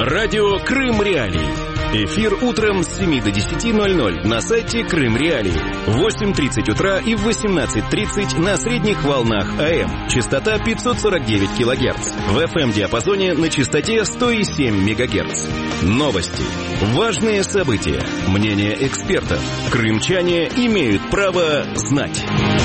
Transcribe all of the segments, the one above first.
Радио Крым Реалии. Эфир утром с 7 до 10:00 на сайте Крым Реалии. В 8:30 утра и в 18:30 на средних волнах АМ. Частота 549 кГц. В FM-диапазоне на частоте 107 МГц. Новости. Важные события. Мнения экспертов. Крымчане имеют право знать.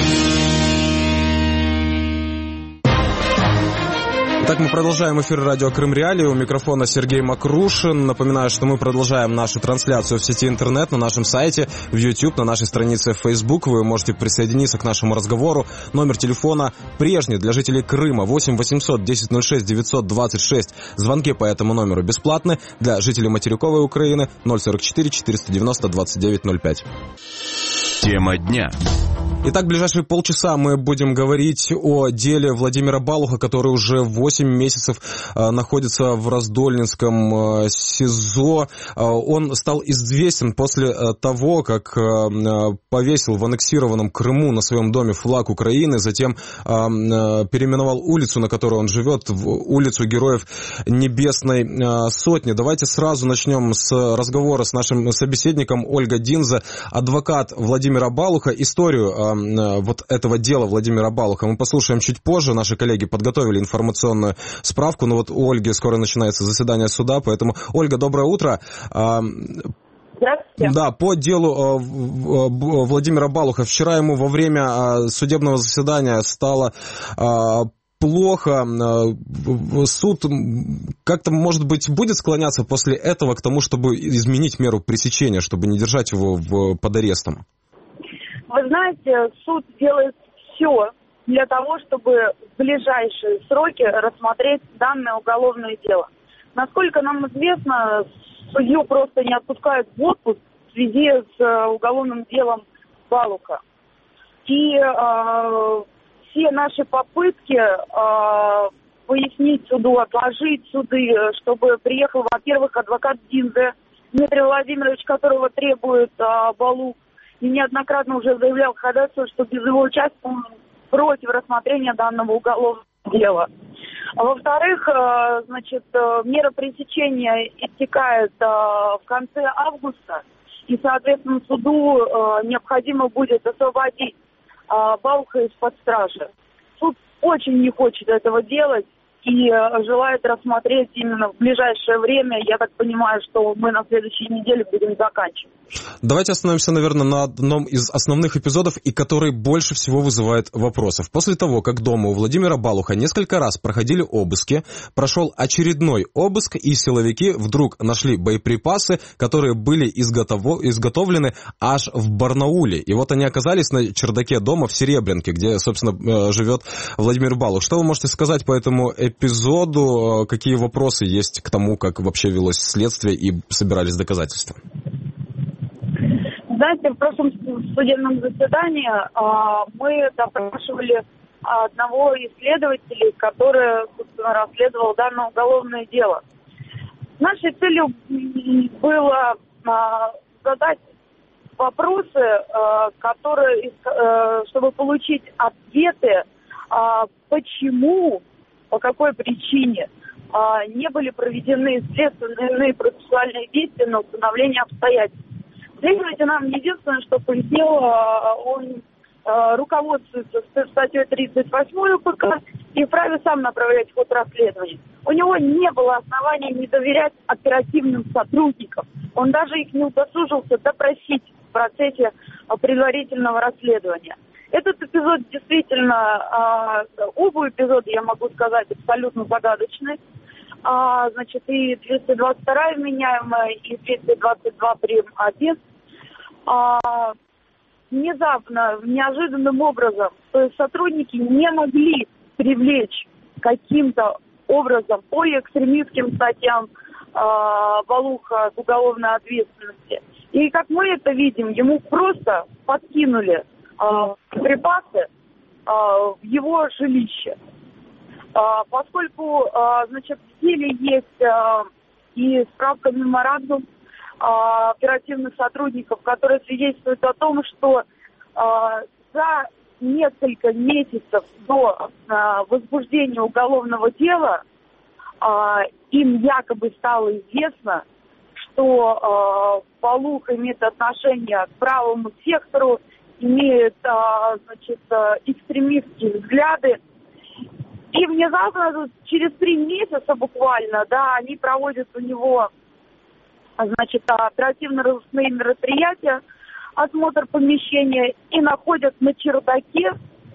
Итак, мы продолжаем эфир радио Крым Реалии. У микрофона Сергей Макрушин. Напоминаю, что мы продолжаем нашу трансляцию в сети интернет, на нашем сайте, в YouTube, на нашей странице в Facebook. Вы можете присоединиться к нашему разговору. Номер телефона прежний для жителей Крыма 8 800 1006 926. Звонки по этому номеру бесплатны. Для жителей материковой Украины 044 490 2905. Тема дня. Итак, в ближайшие полчаса мы будем говорить о деле Владимира Балуха, который уже 8 месяцев находится в Раздольнинском СИЗО. Он стал известен после того, как повесил в аннексированном Крыму на своем доме флаг Украины, затем переименовал улицу, на которой он живет, в улицу Героев Небесной Сотни. Давайте сразу начнем с разговора с нашим собеседником. Ольга Динза, адвокат Владимира Балуха. Историю вот этого дела Владимира Балуха мы послушаем чуть позже. Наши коллеги подготовили информационную справку, но вот у Ольги скоро начинается заседание суда, поэтому, Ольга, доброе утро. Здравствуйте. Да, по делу Владимира Балуха. Вчера ему во время судебного заседания стало плохо. Суд как-то, может быть, будет склоняться после этого к тому, чтобы изменить меру пресечения, чтобы не держать его под арестом? Вы знаете, суд делает все для того, чтобы в ближайшие сроки рассмотреть данное уголовное дело. Насколько нам известно, судью просто не отпускают в отпуск в связи с уголовным делом Балуха. И все наши попытки пояснить суду, отложить суды, чтобы приехал, во-первых, адвокат Динзе Дмитрий Владимирович, которого требует Балух, и неоднократно уже заявлял ходатайство, что без его участия он против рассмотрения данного уголовного дела. А во-вторых, значит, мера пресечения истекает в конце августа, и, соответственно, суду необходимо будет освободить Балуха из-под стражи. Суд очень не хочет этого делать и желает рассмотреть именно в ближайшее время. Я так понимаю, что мы на следующей неделе будем заканчивать. Давайте остановимся, наверное, на одном из основных эпизодов, и который больше всего вызывает вопросов. После того, как дома у Владимира Балуха несколько раз проходили обыски, прошел очередной обыск, и силовики вдруг нашли боеприпасы, которые были изготовлены аж в Барнауле. И вот они оказались на чердаке дома в Серебрянке, где, собственно, живет Владимир Балух. Что вы можете сказать по этому эпизоду? Какие вопросы есть к тому, как вообще велось следствие и собирались доказательства? Знаете, в прошлом судебном заседании мы допрашивали одного из следователей, который, собственно, расследовал данное уголовное дело. Нашей целью было задать вопросы, чтобы получить ответы, почему, по какой причине не были проведены следственные и процессуальные действия на установление обстоятельств. Следователь нам единственное, что пояснил, он руководствуется статьей 38 УПК и вправе сам направлять ход расследования. У него не было оснований не доверять оперативным сотрудникам. Он даже их не удосужился допросить в процессе предварительного расследования. Этот эпизод действительно, оба эпизода, я могу сказать, абсолютно загадочны. Значит, и 222 вменяемая, и 222 прим. 1. Внезапно, неожиданным образом, то есть сотрудники не могли привлечь каким-то образом по экстремистским статьям Балуха к уголовной ответственности. И как мы это видим, ему просто подкинули припасы в его жилище. Поскольку, значит, в деле есть и справка меморандум оперативных сотрудников, которые свидетельствуют о том, что за несколько месяцев до возбуждения уголовного дела им якобы стало известно, что Балух имеет отношение к правому сектору, имеет, экстремистские взгляды. И внезапно, через 3 месяца буквально, они проводят у него, оперативно-розыскные мероприятия, осмотр помещения и находят на чердаке,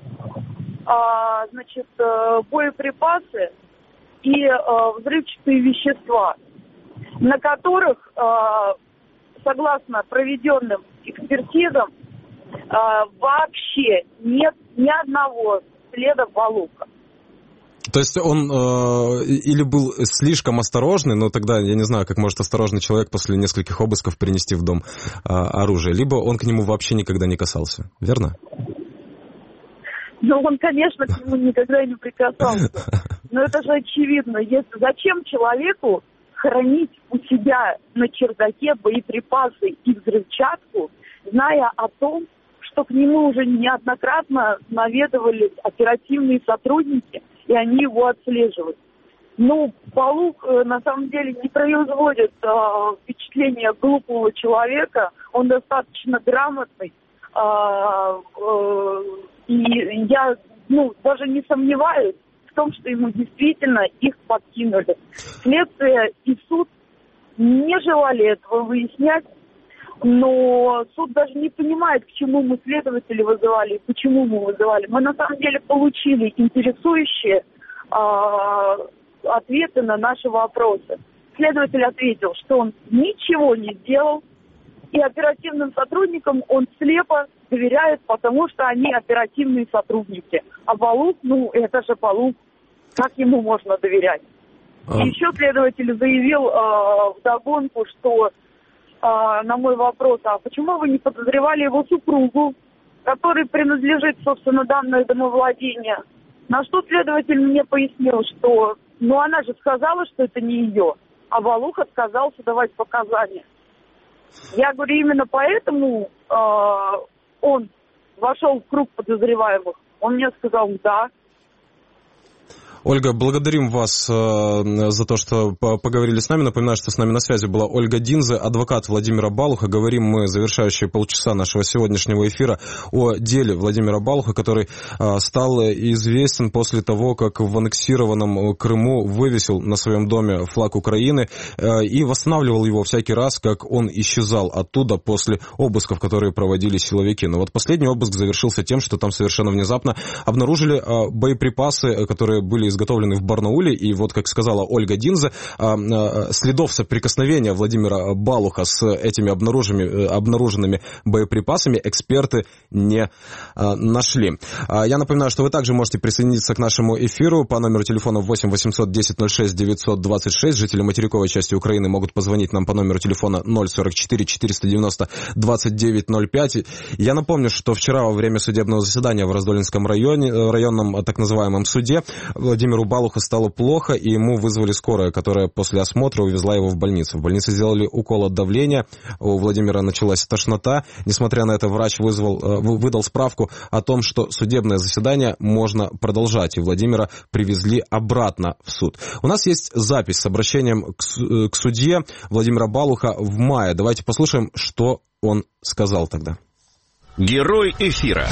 боеприпасы и взрывчатые вещества, на которых, согласно проведенным экспертизам, вообще нет ни одного следа Балуха. То есть он или был слишком осторожный, но тогда я не знаю, как может осторожный человек после нескольких обысков принести в дом оружие, либо он к нему вообще никогда не касался, верно? Ну, он, конечно, к нему никогда не прикасался. Но это же очевидно. Зачем человеку хранить у себя на чердаке боеприпасы и взрывчатку, зная о том, что к нему уже неоднократно наведывались оперативные сотрудники, и они его отслеживают. Ну, Балух на самом деле не производит впечатления глупого человека, он достаточно грамотный, и я даже не сомневаюсь в том, что ему действительно их подкинули. Следствие и суд не желали этого выяснять, но суд даже не понимает, к чему мы следователей вызывали и почему мы вызывали. Мы на самом деле получили интересующие ответы на наши вопросы. Следователь ответил, что он ничего не сделал, и оперативным сотрудникам он слепо доверяет, потому что они оперативные сотрудники. А Балух, это же Балух, как ему можно доверять? И еще следователь заявил вдогонку, что на мой вопрос, а почему вы не подозревали его супругу, которой принадлежит, собственно, данное домовладение? На что следователь мне пояснил, что, она же сказала, что это не ее, а Балух отказался давать показания. Я говорю, именно поэтому он вошел в круг подозреваемых. Он мне сказал, да. Ольга, благодарим вас за то, что поговорили с нами. Напоминаю, что с нами на связи была Ольга Динзе, адвокат Владимира Балуха. Говорим мы завершающие полчаса нашего сегодняшнего эфира о деле Владимира Балуха, который стал известен после того, как в аннексированном Крыму вывесил на своем доме флаг Украины и восстанавливал его всякий раз, как он исчезал оттуда после обысков, которые проводили силовики. Но вот последний обыск завершился тем, что там совершенно внезапно обнаружили боеприпасы, которые были изготовлены в Барнауле, и вот, как сказала Ольга Динзе, следов соприкосновения Владимира Балуха с этими обнаруженными боеприпасами эксперты не нашли. Я напоминаю, что вы также можете присоединиться к нашему эфиру по номеру телефона 8 800 10 06 926. Жители материковой части Украины могут позвонить нам по номеру телефона 044 490 2905. Я напомню, что вчера во время судебного заседания в Раздольнинском районном так называемом суде Владимиру Балуху стало плохо, и ему вызвали скорую, которая после осмотра увезла его в больницу. В больнице сделали укол от давления, у Владимира началась тошнота. Несмотря на это, врач выдал справку о том, что судебное заседание можно продолжать, и Владимира привезли обратно в суд. У нас есть запись с обращением к судье Владимира Балуха в мае. Давайте послушаем, что он сказал тогда. Герой эфира.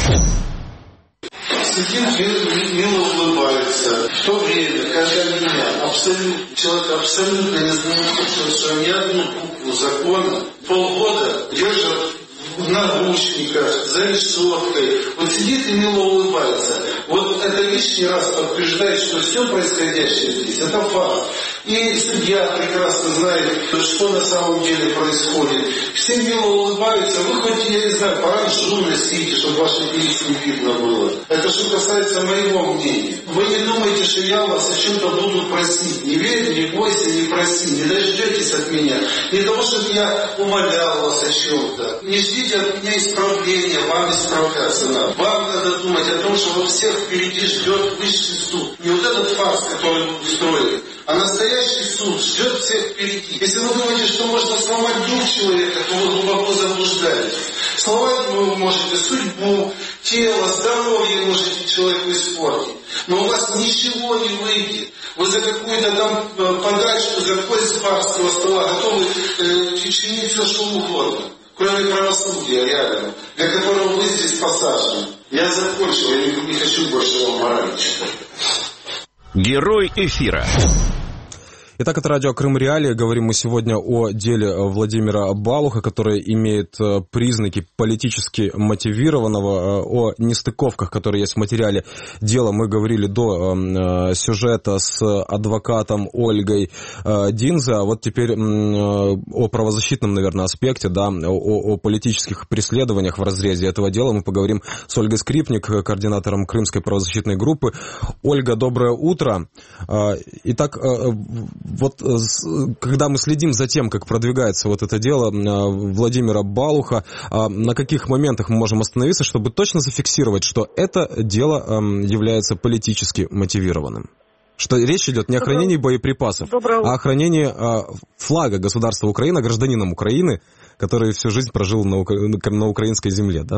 Судья мило улыбается. В то время, когда меня человек абсолютно не знает, ни одну букву закона, полгода держат в наручниках, за решеткой. Вот сидит и мило улыбается. Вот это лишний раз подтверждает, что все происходящее здесь, это факт. И судья прекрасно знает, что на самом деле происходит. Все мило улыбаются. Вы хоть, я не знаю, паранжу носите, чтобы ваши лица не видно было. Это что касается моего мнения. Вы не думаете, что я вас о чем-то буду просить. Не верь, не бойся, не проси. Не дождетесь от меня. Не того, чтобы я умолял вас о чем-то. Не ждите от меня исправления, вам исправляться надо. Вам надо думать о том, что во всех впереди ждет высший суд. Не вот этот фарс, который вы устроили, а настоящий суд ждет всех впереди. Если вы думаете, что можно сломать дух человека, то вы глубоко заблуждаетесь. Сломать вы можете судьбу, тело, здоровье можете человеку испортить. Но у вас ничего не выйдет. Вы за какую-то там подачку, за какой с барского стола готовы чинить все, что угодно. Кроме правосудия, реально, для которого вы здесь посажены. Я закончил, я не хочу больше вам морали читать. Герой эфира. Итак, это радио Крым Реалии. Говорим мы сегодня о деле Владимира Балуха, которое имеет признаки политически мотивированного, о нестыковках, которые есть в материале дела. Мы говорили до сюжета с адвокатом Ольгой Динзе, а вот теперь о правозащитном, наверное, аспекте, да, о политических преследованиях в разрезе этого дела мы поговорим с Ольгой Скрипник, координатором Крымской правозащитной группы. Ольга, доброе утро. Итак, вот когда мы следим за тем, как продвигается вот это дело Владимира Балуха, на каких моментах мы можем остановиться, чтобы точно зафиксировать, что это дело является политически мотивированным? Что речь идет не о хранении боеприпасов, а о хранении флага государства Украина гражданином Украины, который всю жизнь прожил на украинской земле, да?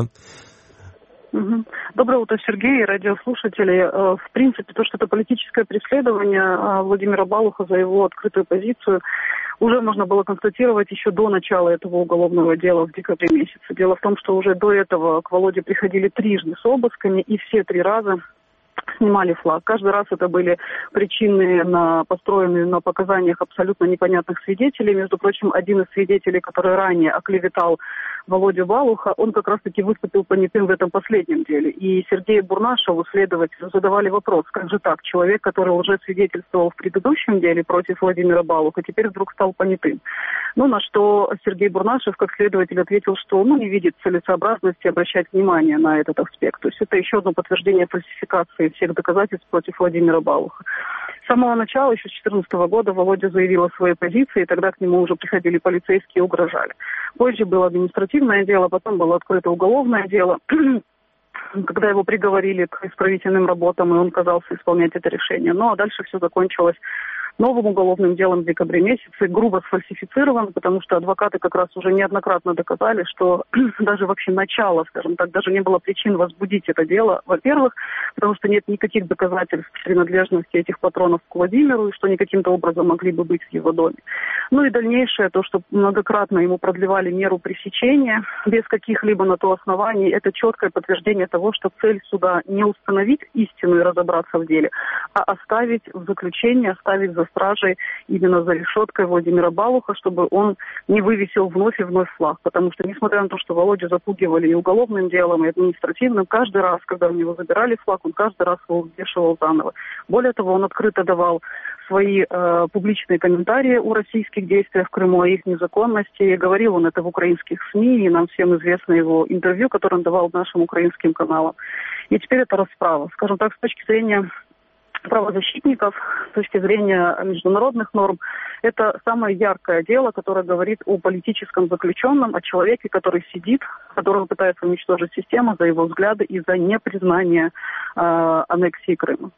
Доброе утро, Сергей и радиослушатели. В принципе, то, что это политическое преследование Владимира Балуха за его открытую позицию, уже можно было констатировать еще до начала этого уголовного дела в декабре месяце. Дело в том, что уже до этого к Володе приходили трижды с обысками, и все 3 раза снимали флаг. Каждый раз это были причины, построенные на показаниях абсолютно непонятных свидетелей. Между прочим, один из свидетелей, который ранее оклеветал Володю Балуха, он как раз-таки выступил понятым в этом последнем деле. И Сергею Бурнашеву, следователю, задавали вопрос, как же так, человек, который уже свидетельствовал в предыдущем деле против Владимира Балуха, теперь вдруг стал понятым. На что Сергей Бурнашев, как следователь, ответил, что не видит целесообразности обращать внимание на этот аспект. То есть это еще одно подтверждение фальсификации всех доказательств против Владимира Балуха. С самого начала, еще с 2014 года, Володя заявил о своей позиции, и тогда к нему уже приходили полицейские и угрожали. Позже было административное дело, потом было открыто уголовное дело, когда его приговорили к исправительным работам, и он отказался исполнять это решение. А дальше все закончилось новым уголовным делом в декабре месяце, грубо сфальсифицирован, потому что адвокаты как раз уже неоднократно доказали, что даже вообще начало, скажем так, даже не было причин возбудить это дело. Во-первых, потому что нет никаких доказательств принадлежности этих патронов к Владимиру, и что они каким-то образом могли бы быть в его доме. И дальнейшее, то, что многократно ему продлевали меру пресечения без каких-либо на то оснований, это четкое подтверждение того, что цель суда не установить истину и разобраться в деле, а оставить в заключении, оставить за стражей, именно за решеткой Владимира Балуха, чтобы он не вывесил вновь и вновь флаг. Потому что, несмотря на то, что Володю запугивали и уголовным делом, и административным, каждый раз, когда у него забирали флаг, он каждый раз его вешивал заново. Более того, он открыто давал свои публичные комментарии о российских действиях в Крыму, о их незаконности. Говорил он это в украинских СМИ, и нам всем известно его интервью, которое он давал нашим украинским каналам. И теперь это расправа. Скажем так, с точки зрения правозащитников, с точки зрения международных норм, это самое яркое дело, которое говорит о политическом заключенном, о человеке, который сидит, которого пытается уничтожить система за его взгляды и за непризнание аннексии Крыма.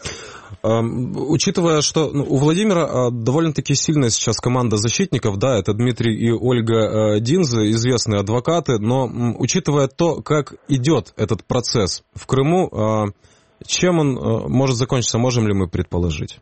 Учитывая, что у Владимира довольно-таки сильная сейчас команда защитников, да, это Дмитрий и Ольга Динзе, известные адвокаты, но учитывая то, как идет этот процесс в Крыму, чем он может закончиться, можем ли мы предположить?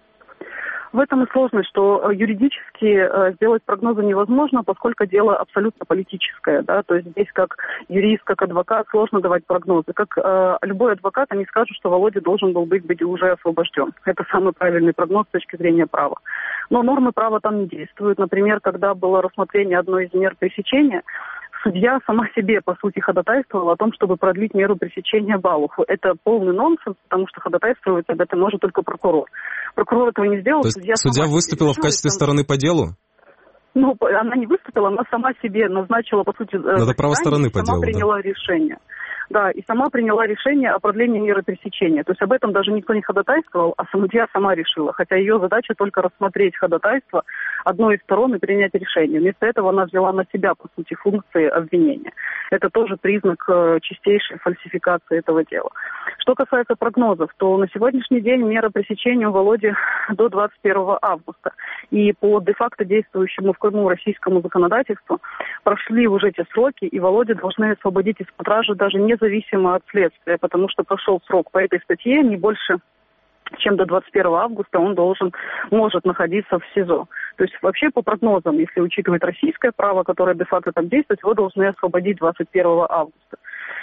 В этом и сложность, что юридически сделать прогнозы невозможно, поскольку дело абсолютно политическое, да, то есть здесь как юрист, как адвокат сложно давать прогнозы. Как любой адвокат, они скажут, что Володя должен был быть уже освобожден. Это самый правильный прогноз с точки зрения права. Но нормы права там не действуют. Например, когда было рассмотрение одной из мер пресечения, судья сама себе, по сути, ходатайствовала о том, чтобы продлить меру пресечения Балуху. Это полный нонсенс, потому что ходатайствовать об этом может только прокурор. Прокурор этого не сделал. То есть судья выступила в качестве стороны по делу? Она не выступила, она сама себе назначила, по сути, это право стороны по делу, приняла решение. Да, и сама приняла решение о продлении меры пресечения. То есть об этом даже никто не ходатайствовал, а судья сама решила. Хотя ее задача только рассмотреть ходатайство одной из сторон и принять решение. Вместо этого она взяла на себя, по сути, функции обвинения. Это тоже признак чистейшей фальсификации этого дела. Что касается прогнозов, то на сегодняшний день мера пресечения у Володи до 21 августа. И по де-факто действующему в Крыму российскому законодательству прошли уже эти сроки, и Володю должны освободить из стражи даже независимо от следствия, потому что прошел срок по этой статье не больше чем до 21 августа он может находиться в СИЗО. То есть вообще по прогнозам, если учитывать российское право, которое де-факто там действует, его должны освободить 21 августа.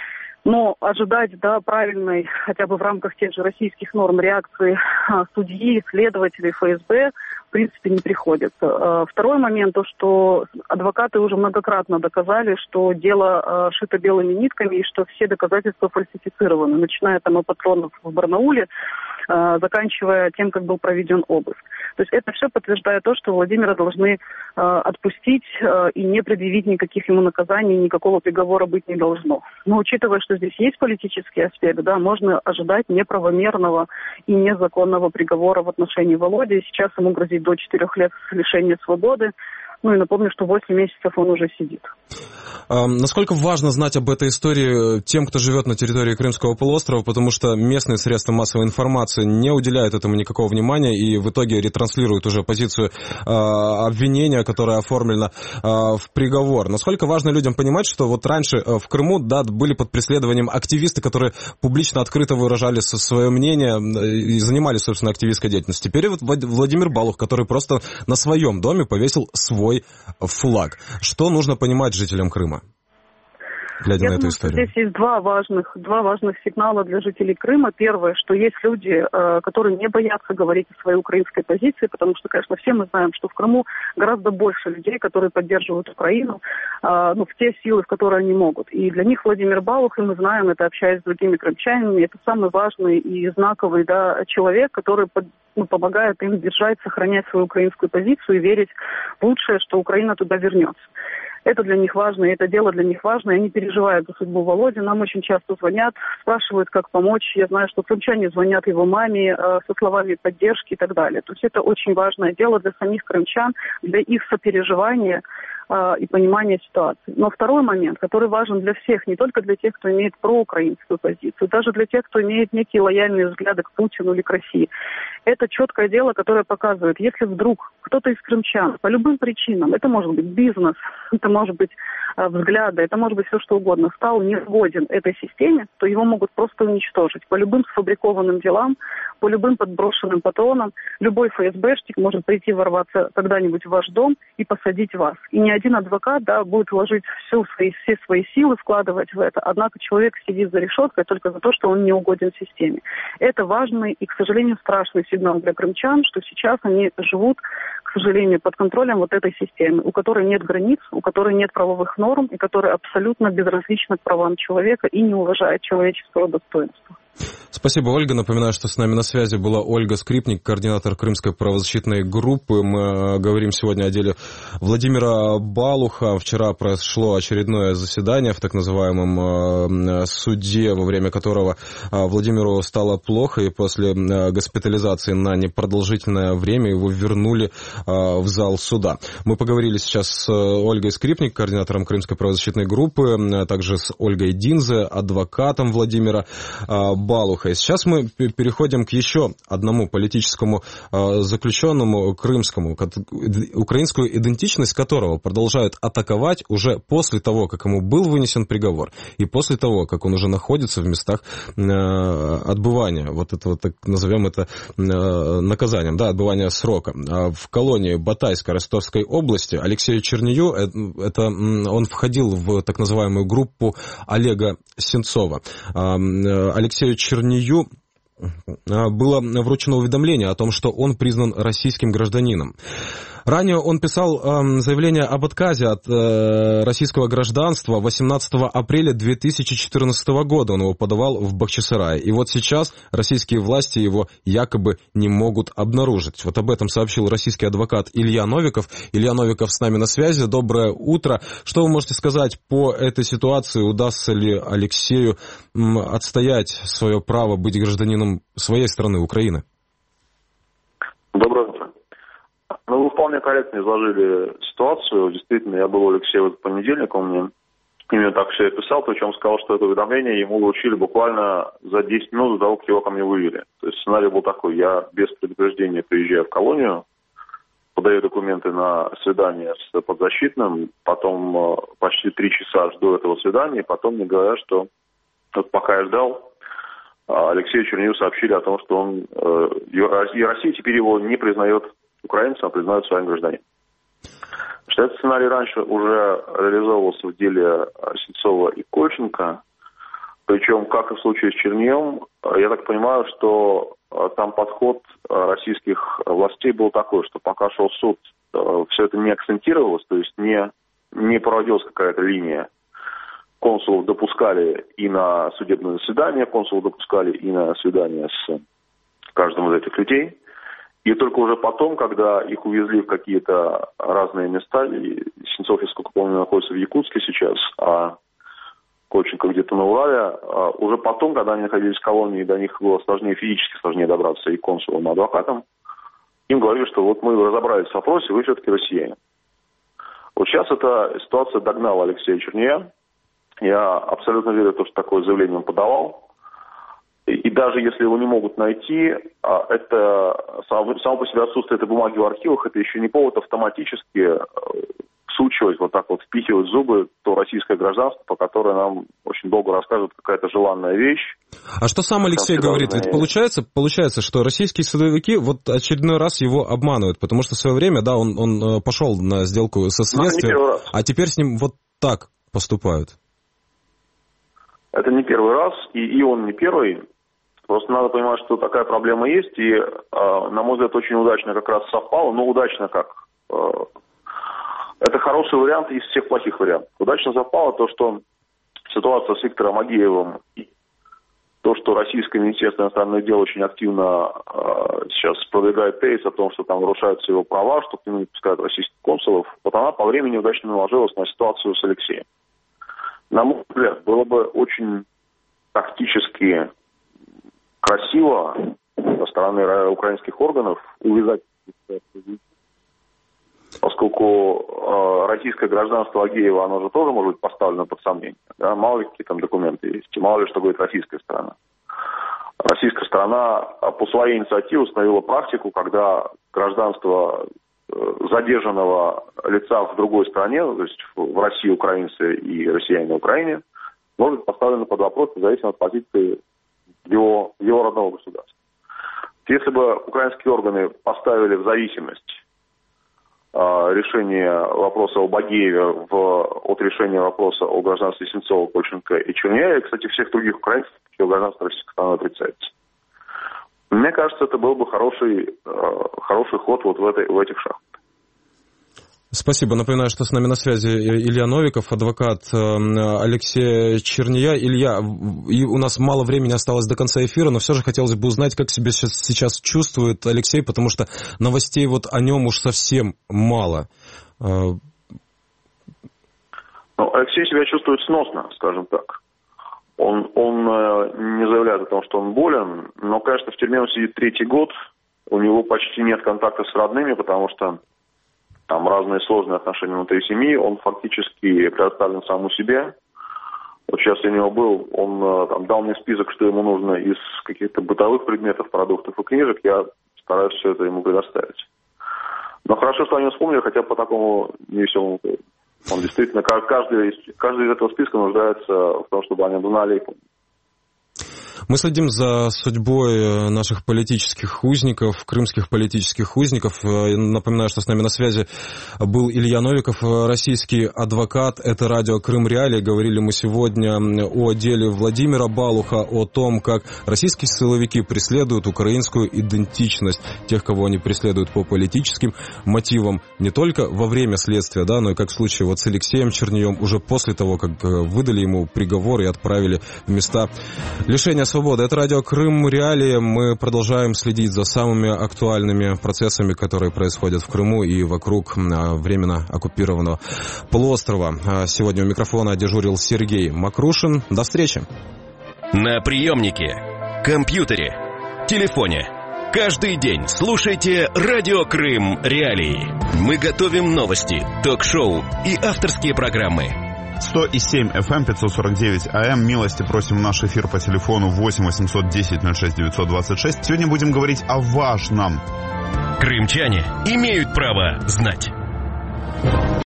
Но ожидать, правильной, хотя бы в рамках тех же российских норм, реакции судьи, следователей, ФСБ, в принципе, не приходится. Второй момент, то, что адвокаты уже многократно доказали, что дело шито белыми нитками и что все доказательства фальсифицированы, начиная там от патронов в Барнауле, заканчивая тем, как был проведен обыск. То есть это все подтверждает то, что Владимира должны отпустить и не предъявить никаких ему наказаний, никакого приговора быть не должно. Но учитывая, что здесь есть политический аспект, можно ожидать неправомерного и незаконного приговора в отношении Володи. Сейчас ему грозит до 4 лет лишения свободы. И напомню, что 8 месяцев он уже сидит. Насколько важно знать об этой истории тем, кто живет на территории Крымского полуострова, потому что местные средства массовой информации не уделяют этому никакого внимания и в итоге ретранслируют уже позицию обвинения, которая оформлена в приговор. Насколько важно людям понимать, что вот раньше в Крыму, были под преследованием активисты, которые публично, открыто выражали свое мнение и занимались, собственно, активистской деятельностью. Теперь вот Владимир Балух, который просто на своем доме повесил свой флаг. Что нужно понимать жителям Крыма, глядя на эту историю? Здесь есть два важных сигнала для жителей Крыма. Первое, что есть люди, которые не боятся говорить о своей украинской позиции, потому что, конечно, все мы знаем, что в Крыму гораздо больше людей, которые поддерживают Украину, в те силы, в которые они могут. И для них Владимир Балух, и мы знаем это, общаясь с другими крымчанами, это самый важный и знаковый человек, который помогает им держать, сохранять свою украинскую позицию и верить в лучшее, что Украина туда вернется. Это для них важно, и это дело для них важно, и они переживают за судьбу Володи. Нам очень часто звонят, спрашивают, как помочь. Я знаю, что крымчане звонят его маме со словами поддержки и так далее. То есть это очень важное дело для самих крымчан, для их сопереживания и понимания ситуации. Но второй момент, который важен для всех, не только для тех, кто имеет проукраинскую позицию, даже для тех, кто имеет некие лояльные взгляды к Путину или к России. Это четкое дело, которое показывает, если вдруг кто-то из крымчан по любым причинам, это может быть бизнес, это может быть взгляды, это может быть все что угодно, стал неугоден этой системе, то его могут просто уничтожить. По любым сфабрикованным делам, по любым подброшенным патронам, любой ФСБшник может прийти ворваться когда-нибудь в ваш дом и посадить вас. И ни один адвокат будет вложить все свои силы, вкладывать в это. Однако человек сидит за решеткой только за то, что он не угоден системе. Это важный и, к сожалению, страшный сигнал для крымчан, что сейчас они живут, к сожалению, под контролем вот этой системы, у которой нет границ, у которой нет правовых норм и которая абсолютно безразлична к правам человека и не уважает человеческого достоинства. Спасибо, Ольга. Напоминаю, что с нами на связи была Ольга Скрипник, координатор Крымской правозащитной группы. Мы говорим сегодня о деле Владимира Балуха. Вчера прошло очередное заседание в так называемом суде, во время которого Владимиру стало плохо, и после госпитализации на непродолжительное время его вернули в зал суда. Мы поговорили сейчас с Ольгой Скрипник, координатором Крымской правозащитной группы, а также с Ольгой Динзе, адвокатом Владимира Балуха. И сейчас мы переходим к еще одному политическому заключенному крымскому, украинскую идентичность которого продолжают атаковать уже после того, как ему был вынесен приговор, и после того, как он уже находится в местах отбывания, вот этого, так назовем это, наказанием, отбывания срока. В колонии Батайской Ростовской области Алексею Чернию, он входил в так называемую группу Олега Сенцова. Алексею Чернию было вручено уведомление о том, что он признан российским гражданином. Ранее он писал заявление об отказе от российского гражданства 18 апреля 2014 года. Он его подавал в Бахчисарае. И вот сейчас российские власти его якобы не могут обнаружить. Вот об этом сообщил российский адвокат Илья Новиков. Илья Новиков с нами на связи. Доброе утро. Что вы можете сказать по этой ситуации? Удастся ли Алексею отстоять свое право быть гражданином своей страны, Украины? Доброе утро. Вы вполне корректно изложили ситуацию. Действительно, я был у Алексея в этот понедельник, он мне именно так все описал, причем сказал, что это уведомление ему вручили буквально за 10 минут до того, как его ко мне вывели. То есть сценарий был такой: я без предупреждения приезжаю в колонию, подаю документы на свидание с подзащитным, потом почти 3 часа жду этого свидания, и потом мне говорят, что вот пока я ждал, Алексею Чернию сообщили о том, что он и Россия теперь его не признает украинцем, а признает своим гражданином. Этот сценарий раньше уже реализовывался в деле Сенцова и Кольченко. Причем, как и в случае с Чернием, я так понимаю, что там подход российских властей был такой, что пока шел суд, все это не акцентировалось, то есть не проводилась какая-то линия. Консулов допускали и на судебное заседание, консулов допускали и на свидание с каждым из этих людей. И только уже потом, когда их увезли в какие-то разные места, и Сенцов, я сколько помню, находится в Якутске сейчас, а Кольченко где-то на Урале, уже потом, когда они находились в колонии, до них было физически сложнее добраться и консулам, и адвокатам, им говорили, что вот мы разобрались в вопросе, вы все-таки россияне. Вот сейчас эта ситуация догнала Алексея Черния. Я абсолютно верю в то, что такое заявление он подавал. И даже если его не могут найти, это само по себе отсутствие этой бумаги в архивах, это еще не повод автоматически всучивать, вот так вот впихивать в зубы то российское гражданство, по которое нам очень долго расскажут, какая-то желанная вещь. А что сам Алексей говорит? Ведь получается, что российские силовики вот очередной раз его обманывают, потому что в свое время, да, он пошел на сделку со следствием, а теперь с ним вот так поступают. Это не первый раз, и он не первый. Просто надо понимать, что такая проблема есть, и, на мой взгляд, очень удачно как раз совпало. Но удачно как? Это хороший вариант из всех плохих вариантов. Удачно совпало то, что ситуация с Виктором Агеевым и то, что российское Министерство иностранных дел очень активно сейчас продвигает тезис о том, что там нарушаются его права, что к нему не пускают российских консулов, вот она по времени удачно наложилась на ситуацию с Алексеем. На мой взгляд, было бы очень тактически красиво со стороны украинских органов увязать, поскольку российское гражданство Агеева, оно же тоже может быть поставлено под сомнение. Да? Мало ли какие там документы есть, мало ли что говорит российская сторона. Российская сторона по своей инициативе установила практику, когда гражданство задержанного лица в другой стране, то есть в России украинцы и россияне на Украине, может быть поставлено под вопрос в зависимости от позиции его родного государства. Если бы украинские органы поставили в зависимость решение вопроса об Агееве от решения вопроса о гражданстве Сенцова, Кольченко и Черния, и, кстати, всех других украинцев, чье гражданство российской страны отрицается. Мне кажется, это был бы хороший ход вот в этих шагах. Спасибо. Напоминаю, что с нами на связи Илья Новиков, адвокат Алексея Черния. Илья, и у нас мало времени осталось до конца эфира, но все же хотелось бы узнать, как себя сейчас чувствует Алексей, потому что новостей вот о нем уж совсем мало. Алексей себя чувствует сносно, скажем так. Он не заявляет о том, что он болен, но, конечно, в тюрьме он сидит 3-й год, у него почти нет контакта с родными, потому что там разные сложные отношения внутри семьи, он фактически предоставлен самому себе. Вот сейчас я у него был, он там дал мне список, что ему нужно из каких-то бытовых предметов, продуктов и книжек, я стараюсь все это ему предоставить. Но хорошо, что они вспомнили, хотя бы по такому невеселому поводу. Он действительно, каждый из этого списка нуждается в том, чтобы они знали и помнили. Мы следим за судьбой наших политических узников, крымских политических узников. Напоминаю, что с нами на связи был Илья Новиков, российский адвокат. Это радио «Крым Реалии». Говорили мы сегодня о деле Владимира Балуха, о том, как российские силовики преследуют украинскую идентичность тех, кого они преследуют по политическим мотивам, не только во время следствия, да, но и как в случае вот с Алексеем Чернием, уже после того, как выдали ему приговор и отправили в места лишения свободы. Это радио «Крым Реалии». Мы продолжаем следить за самыми актуальными процессами, которые происходят в Крыму и вокруг временно оккупированного полуострова. Сегодня у микрофона дежурил Сергей Макрушин. До встречи. На приемнике, компьютере, телефоне. Каждый день слушайте радио «Крым Реалии». Мы готовим новости, ток-шоу и авторские программы. 100,7 FM, 549 AM. Милости просим в наш эфир по телефону 8 810 06 926. Сегодня будем говорить о важном. Крымчане имеют право знать.